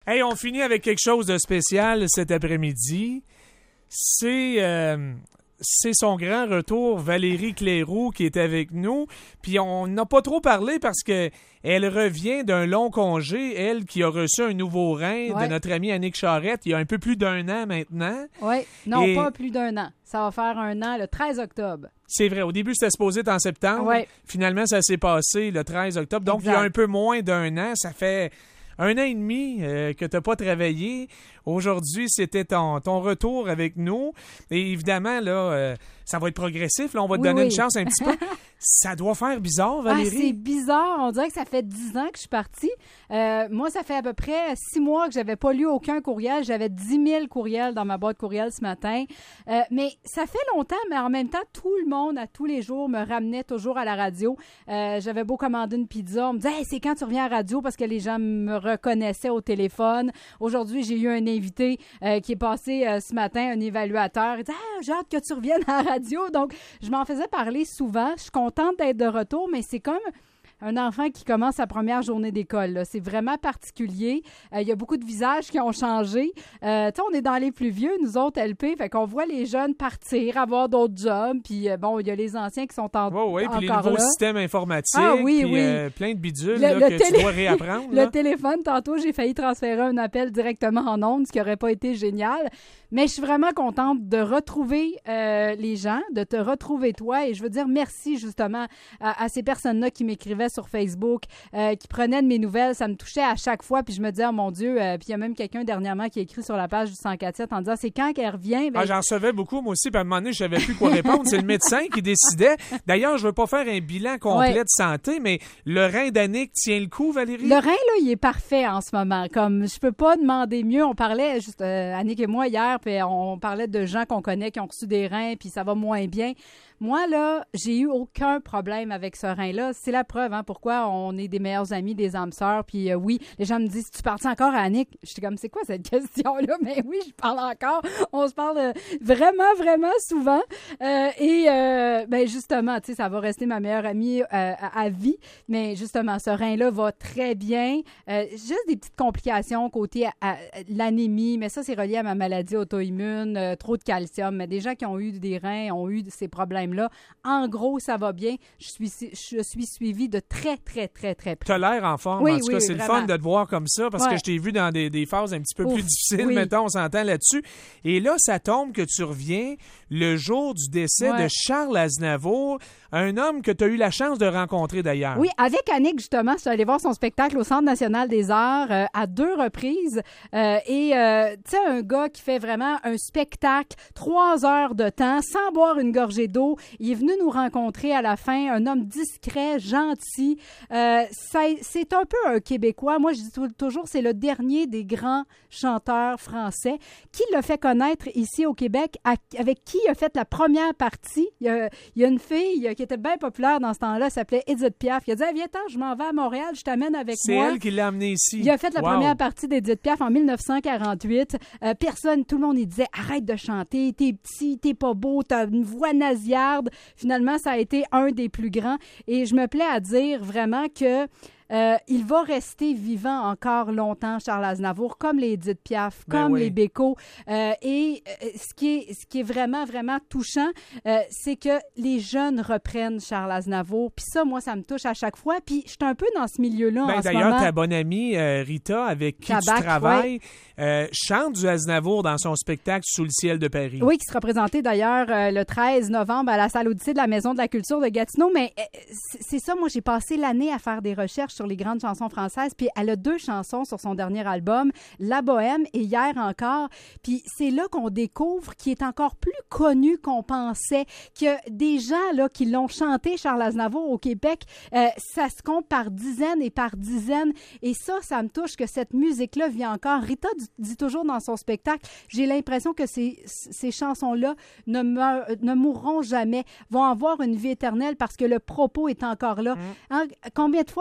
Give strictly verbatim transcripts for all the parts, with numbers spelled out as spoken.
Hey, on finit avec quelque chose de spécial cet après-midi. C'est... Euh... C'est son grand retour, Valérie Cléroux, qui est avec nous. Puis on n'a pas trop parlé parce que elle revient d'un long congé, elle qui a reçu un nouveau rein ouais. de notre amie Annick Charrette il y a un peu plus d'un an maintenant. Oui, non, Et... pas plus d'un an. Ça va faire un an le treize octobre. C'est vrai. Au début, c'était supposé être en septembre. Ouais. Finalement, ça s'est passé le treize octobre. Donc, exact. Il y a un peu moins d'un an. Ça fait un an et demi euh, que tu n'as pas travaillé. Aujourd'hui, c'était ton, ton retour avec nous. Et évidemment, là, euh, ça va être progressif. Là, on va te oui, donner oui. une chance un petit peu. Ça doit faire bizarre, Valérie. Ah, c'est bizarre. On dirait que ça fait dix ans que je suis partie. Euh, moi, ça fait à peu près six mois que j'avais pas lu aucun courriel. J'avais dix mille courriels dans ma boîte courriel ce matin. Euh, mais ça fait longtemps, mais en même temps, tout le monde, à tous les jours, me ramenait toujours à la radio. Euh, j'avais beau commander une pizza. On me disait hey, « c'est quand tu reviens à la radio? » Parce que les gens me reconnaissaient au téléphone. Aujourd'hui, j'ai eu un invité euh, qui est passé euh, ce matin, un évaluateur. Il dit ah, « j'ai hâte que tu reviennes à la radio. » Donc, je m'en faisais parler souvent. Je suis contente d'être de retour, mais c'est comme un enfant qui commence sa première journée d'école. Là. C'est vraiment particulier. Il euh, y a beaucoup de visages qui ont changé. Euh, tu sais, on est dans les plus vieux, nous autres, L P, fait qu'on voit les jeunes partir, avoir d'autres jobs, puis euh, bon, il y a les anciens qui sont en, oh, oui, encore là. Puis les nouveaux systèmes informatiques, ah, oui, puis oui. Euh, plein de bidules le, là, le que télé... tu dois réapprendre. Le là. téléphone, tantôt, j'ai failli transférer un appel directement en ondes, ce qui n'aurait pas été génial. Mais je suis vraiment contente de retrouver euh, les gens, de te retrouver toi, et je veux dire merci justement à, à ces personnes-là qui m'écrivaient sur Facebook, Euh, qui prenait de mes nouvelles, ça me touchait à chaque fois, puis je me disais, oh mon Dieu, euh, puis il y a même quelqu'un dernièrement qui a écrit sur la page du cent quatre sept en disant, c'est quand qu'elle revient? Ben, ah, j'en recevais beaucoup, moi aussi, puis à un moment donné, je savais plus quoi répondre. C'est le médecin qui décidait. D'ailleurs, je veux pas faire un bilan complet ouais. de santé, mais le rein d'Annick tient le coup, Valérie? Le rein, là, il est parfait en ce moment. Comme, je peux pas demander mieux. On parlait, juste euh, Annick et moi, hier, puis on parlait de gens qu'on connaît qui ont reçu des reins, puis ça va moins bien. Moi, là, j'ai eu aucun problème avec ce rein-là. C'est la preuve, hein, pourquoi on est des meilleurs amis, des âmes sœurs. Puis euh, oui, les gens me disent, tu parles encore à Annick? J'étais comme, c'est quoi cette question-là? Mais oui, je parle encore. On se parle euh, vraiment, vraiment souvent. Euh, et, euh, ben justement, tu sais, ça va rester ma meilleure amie euh, à, à vie. Mais justement, ce rein-là va très bien. Euh, juste des petites complications côté à, à, l'anémie, mais ça, c'est relié à ma maladie auto-immune, euh, trop de calcium. Mais des gens qui ont eu des reins ont eu ces problèmes là. En gros, ça va bien. Je suis, je suis suivie de très, très, très, très près. Tu as l'air en forme. Oui, en tout oui, cas, c'est vraiment. le fun de te voir comme ça parce ouais. que je t'ai vu dans des, des phases un petit peu Ouf, plus difficiles. Oui. Mettons, on s'entend là-dessus. Et là, ça tombe que tu reviens le jour du décès ouais. de Charles Aznavour, un homme que tu as eu la chance de rencontrer d'ailleurs. Oui, avec Annick, justement, je suis allée voir son spectacle au Centre national des arts euh, à deux reprises. Euh, et, euh, tu sais, un gars qui fait vraiment un spectacle, trois heures de temps, sans boire une gorgée d'eau. Il est venu nous rencontrer à la fin, un homme discret, gentil. Euh, ça, c'est un peu un Québécois. Moi, je dis toujours, c'est le dernier des grands chanteurs français qui l'a fait connaître ici au Québec, à, avec qui il a fait la première partie. Il y a, il y a une fille qui était bien populaire dans ce temps-là, elle s'appelait Edith Piaf. Il a dit hey, « Viens-t'en, je m'en vais à Montréal, je t'amène avec c'est moi. » C'est elle qui l'a amené ici. Il a fait la wow. première partie d'Edith Piaf en dix-neuf cent quarante-huit. Euh, personne, tout le monde, il disait « Arrête de chanter, t'es petit, t'es pas beau, t'as une voix nasillarde. » Finalement, ça a été un des plus grands. Et je me plais à dire vraiment que Euh, il va rester vivant encore longtemps, Charles Aznavour, comme les Edith Piaf, ben comme oui. les Bécaud. Euh, et euh, ce, qui est, ce qui est vraiment, vraiment touchant, euh, c'est que les jeunes reprennent Charles Aznavour. Puis ça, moi, ça me touche à chaque fois. Puis je suis un peu dans ce milieu-là ben, en ce moment. D'ailleurs, ta bonne amie euh, Rita, avec qui Tabac, tu travailles, ouais. euh, chante du Aznavour dans son spectacle Sous le ciel de Paris. Oui, qui sera présenté d'ailleurs euh, le treize novembre à la salle Odyssée de la Maison de la Culture de Gatineau. Mais euh, c'est, c'est ça, moi, j'ai passé l'année à faire des recherches sur les grandes chansons françaises, puis elle a deux chansons sur son dernier album, La Bohème et Hier encore. Puis c'est là qu'on découvre qu'il est encore plus connu qu'on pensait, que des gens là qui l'ont chanté, Charles Aznavour, au Québec, euh, ça se compte par dizaines et par dizaines. Et ça, ça me touche que cette musique-là vient encore. Rita dit toujours dans son spectacle, j'ai l'impression que ces, ces chansons-là ne, meurent, ne mourront jamais, vont avoir une vie éternelle parce que le propos est encore là. Mmh. Hein, combien de fois par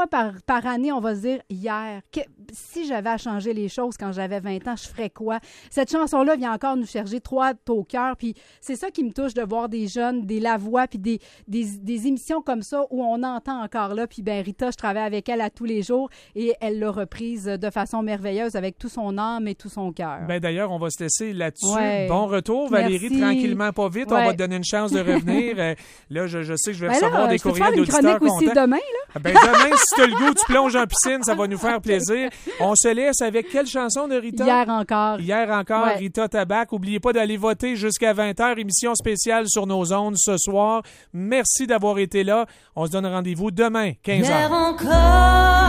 par année, on va se dire, hier, que, si j'avais à changer les choses quand j'avais vingt ans, je ferais quoi? Cette chanson-là vient encore nous chercher trois au cœur, puis c'est ça qui me touche de voir des jeunes, des Lavoie, puis des, des, des émissions comme ça où on entend encore là, puis ben Rita, je travaille avec elle à tous les jours et elle l'a reprise de façon merveilleuse avec tout son âme et tout son cœur. Ben d'ailleurs, on va se laisser là-dessus. Ouais. Bon retour, Valérie, Merci. tranquillement, pas vite. Ouais. On va te donner une chance de revenir. euh, là, je, je sais que je vais Ben recevoir là, des je peux courriels faire une d'auditeurs chronique aussi contents. demain, là? Ben demain, si tu as le goût, tu plonges en piscine, ça va nous faire plaisir. On se laisse avec quelle chanson de Rita? Hier encore. Hier encore, Ouais. Rita Tabac. N'oubliez pas d'aller voter jusqu'à vingt heures. Émission spéciale sur nos ondes ce soir. Merci d'avoir été là. On se donne rendez-vous demain, quinze heures. Hier encore.